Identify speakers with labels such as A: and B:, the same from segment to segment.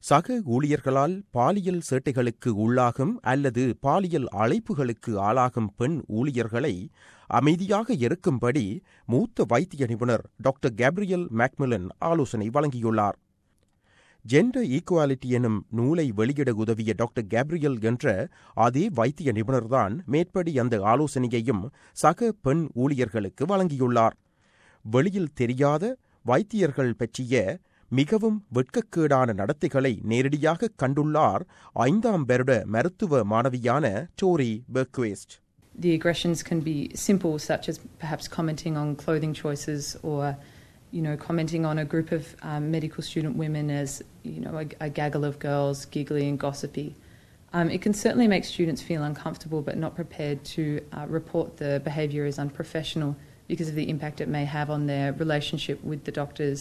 A: சக ஊழியர்களால் பாலியல் சேட்டைகளுக்கு உள்ளாகும் அல்லது பாலியல் அழைப்புகளுக்கு ஆளாகும் பெண் ஊழியர்களை அமைதியாக இருக்கும்படி மூத்த வைத்திய நிபுணர் டாக்டர் கேப்ரியல் மேக்மில்லன் ஆலோசனை வழங்கியுள்ளார். ஜெண்டர் ஈக்குவாலிட்டி எனும் நூலை வெளியிட உதவிய டாக்டர் கேப்ரியல் என்ற அதே வைத்திய நிபுணர்தான் மேற்படி அந்த ஆலோசனையையும் சக பெண் ஊழியர்களுக்கு வழங்கியுள்ளார். வெளியில் தெரியாத வைத்தியர்கள் பற்றிய மிகவும் வெட்கக்கேடான நடத்தைகளை நேரடியாக கண்டுள்ளார் 5ஆம் வருட மருத்துவ மாணவியான Tori Bergquist.
B: The aggressions can be simple, such as perhaps commenting on clothing choices or, commenting on a group of medical student women as, a gaggle of girls, giggly and gossipy. It can certainly make students feel uncomfortable but not prepared to report the behaviour as unprofessional because of the impact it may have on their relationship with the doctors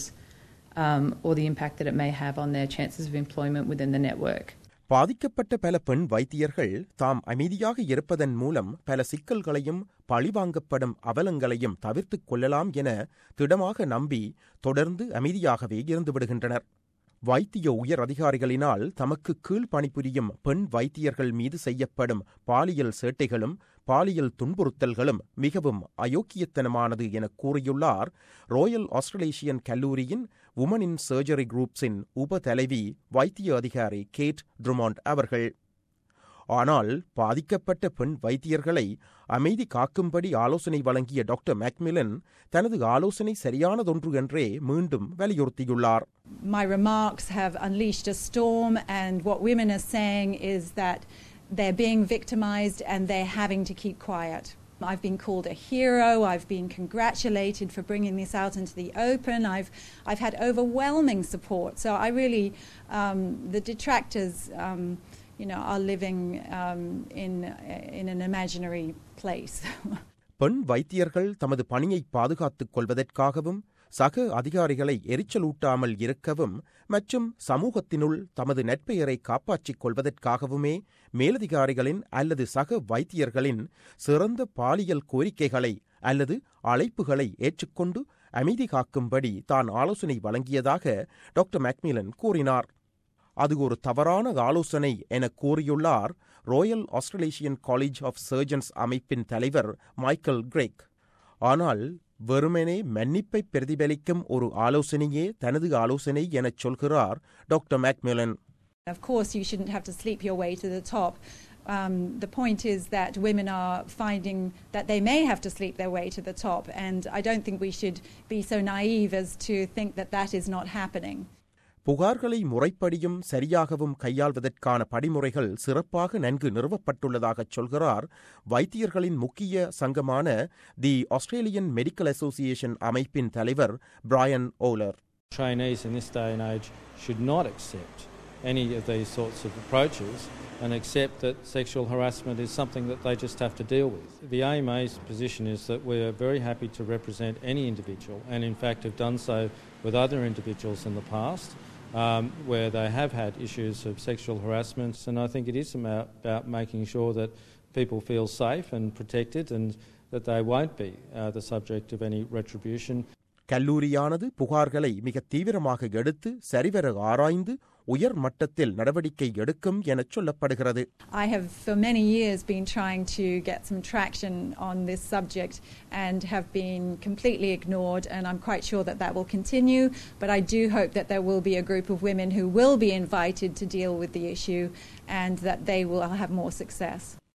B: or the impact that it may have on their chances of employment within the network.
A: பாதிக்கப்பட்ட பல பெண் வைத்தியர்கள் தாம் அமைதியாக இருப்பதன் மூலம் பல சிக்கல்களையும் பழிவாங்கப்படும் அவலங்களையும் தவிர்த்துக் கொள்ளலாம் என திடமாக நம்பி தொடர்ந்து அமைதியாகவே இருந்து விடுகின்றனர். வைத்திய உயர் அதிகாரிகளினால் தமக்கு கீழ் பணிபுரியும் பெண் வைத்தியர்கள் மீது செய்யப்படும் பாலியல் சேட்டைகளும் பாலியல் துன்புறுத்தல்களும் மிகவும் அயோக்கியத்தனமானது என கூறியுள்ளார் ராயல் ஆஸ்திரேலேஷியன் கல்லூரியின் உமன் இன் சர்ஜரி குரூப்ஸின் உப தலைவி வைத்திய அதிகாரி கேட் ட்ருமாண்ட் அவர்கள். ஆனால் பாதிக்கப்பட்ட பெண் வைத்தியர்களை அமைதி காக்கும்படி ஆலோசனை வழங்கிய டாக்டர் மேக்மில்லன் தனது ஆலோசனை சரியானதொன்று என்றே மீண்டும் வலியுறுத்தியுள்ளார்.
C: My remarks have unleashed a storm, and what women are saying is that they're being victimized and they're having to keep quiet. I've been called a hero, I've been congratulated for bringing this out into the open, I've had overwhelming support. So I really, the detractors, are living in an imaginary place.
A: பெண் வைத்தியர்கள் தமது பணியை பாதுகாத்துக் கொள்வதற்காகவும் சக அதிகாரிகளை எரிச்சலூட்டாமல் இருக்கவும் மற்றும் சமூகத்தினுள் தமது நற்பெயரை காப்பாற்றிக் கொள்வதற்காகவுமே மேலதிகாரிகளின் அல்லது சக வைத்தியர்களின் சிறந்த பாலியல் கோரிக்கைகளை அல்லது அழைப்புகளை ஏற்றுக்கொண்டு அமைதி காக்கும்படி தான் ஆலோசனை வழங்கியதாக டாக்டர் மேக்மில்லன் கூறினார். அது ஒரு தவறான ஆலோசனை என கூறியுள்ளார் Royal Australasian College of Surgeons அமைப்பின் தலைவர் மைக்கேல் கிரெக். ஆனால் வெறுமனே மன்னிப்பை பிரதிபலிக்கும் ஒரு ஆலோசனையே தனது ஆலோசனை எனச் சொல்கிறார் doctor Macmillan.
C: Of course, you shouldn't have to sleep your way to the top. The point is that women are finding that they may have to sleep their way to the top, and I don't think we should be so naive as to think that that is not happening.
A: புகார்களை முறைப்படியும் சரியாகவும் கையாள்வதற்கான படிமுறைகள் சிறப்பாக நன்கு நிறுவப்பட்டுள்ளதாகச் சொல்கிறார் வைத்தியர்களின் முக்கிய சங்கமான the Australian Medical Association அமைப்பின் தலைவர் Brian Owler.
D: Trainees in this day and age should not accept any of these sorts of approaches and accept that sexual harassment is something that they just have to deal with. The AMA's position is that we are very happy to represent any individual, and in fact have done so with other individuals in the past, where they have had issues of sexual harassment, and I think it is about making sure that people feel safe and protected and that they won't be the subject of any retribution.
A: கல்லூரியானது புகார்களை மிக தீவிரமாக எடுத்து சரிவர ஆராய்ந்து உயர் மட்டத்தில் நடவடிக்கை எடுக்கும் என சொல்லப்படுகிறது.
C: I have for many years been trying to get some traction on this subject and have been completely ignored, and I'm quite sure that that will continue, but I do hope that there will be a group of women who will be invited to deal with the issue and that they will have more success.